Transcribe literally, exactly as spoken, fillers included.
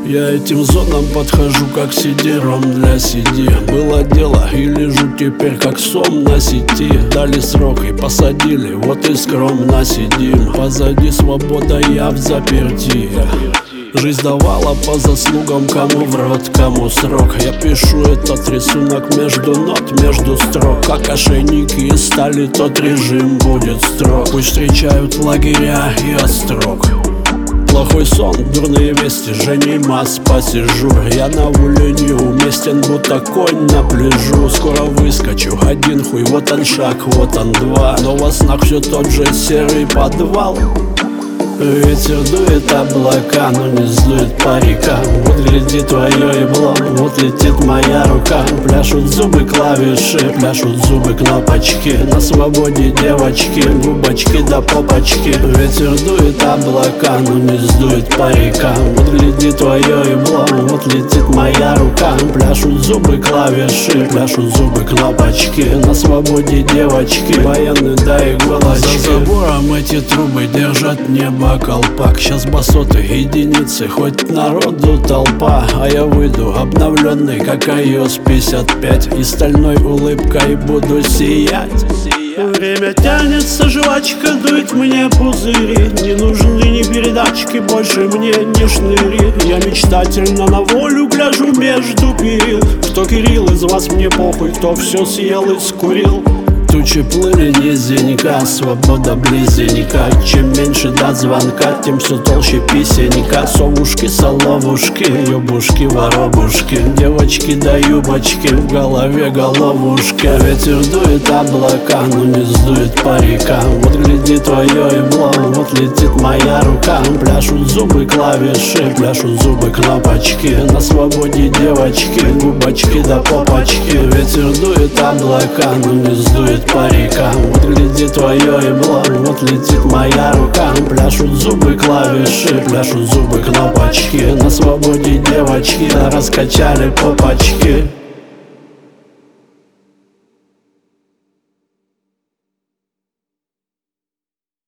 Я этим зонам подхожу как сидером для си ди. Было дело и лежу теперь как сом на сети. Дали срок и посадили, вот и скромно сидим. Позади свобода, я в заперти. Жизнь давала по заслугам, кому в рот, кому срок. Я пишу этот рисунок между нот, между строк. Как ошейники из стали, тот режим будет строг. Пусть встречают лагеря и острог. Плохой сон, дурные вести, Женей масс посижу. Я на воле неуместен, будто конь на пляжу. Скоро выскочу, один хуй, вот он шаг, вот он два. Но во снах все тот же серый подвал. Ветер дует облака, но не сдует парика. Вот глядит твое ебло, вот летит моя рука. Пляшут зубы клавиши, пляшут зубы кнопочки. На свободе девочки, губочки до попочки. Ветер дует облака, но не сдует парика. Вот глядит твое ебло, вот летит моя рука. Пляшут зубы клавиши, пляшут зубы кнопочки. На свободе девочки, военные да иголочки. За забором эти трубы держат небо колпак. Сейчас басоты, единицы, хоть народу толпа. А я выйду обновленный, как ай о эс пятьдесят пять. И стальной улыбкой буду сиять. Время тянется, жвачка дует мне пузыри. Не нужны ни передачки, больше мне не шныри. Я мечтательно на волю гляжу между перил. Кто Кирилл, из вас мне похуй, кто все съел и скурил. Тучи плыли низенько, свобода близенько. Чем меньше до звонка, тем все толще песенника. Совушки, соловушки, ёбушки, воробушки. Девочки да юбочки, в голове головушки. Ветер дует облака, но не сдует парика. Вот глядит твое ебло, вот летит моя рука. Пляшут зубы клавиши, пляшут зубы кнопочки. На свободе девочки, губочки да попочки. Ветер дует облака, но не сдует парика. Вот глядит твое ебло, вот летит моя рука. Пляшут зубы клавиши, пляшут зубы кнопочки. На свободе девочки, да раскачали попочки.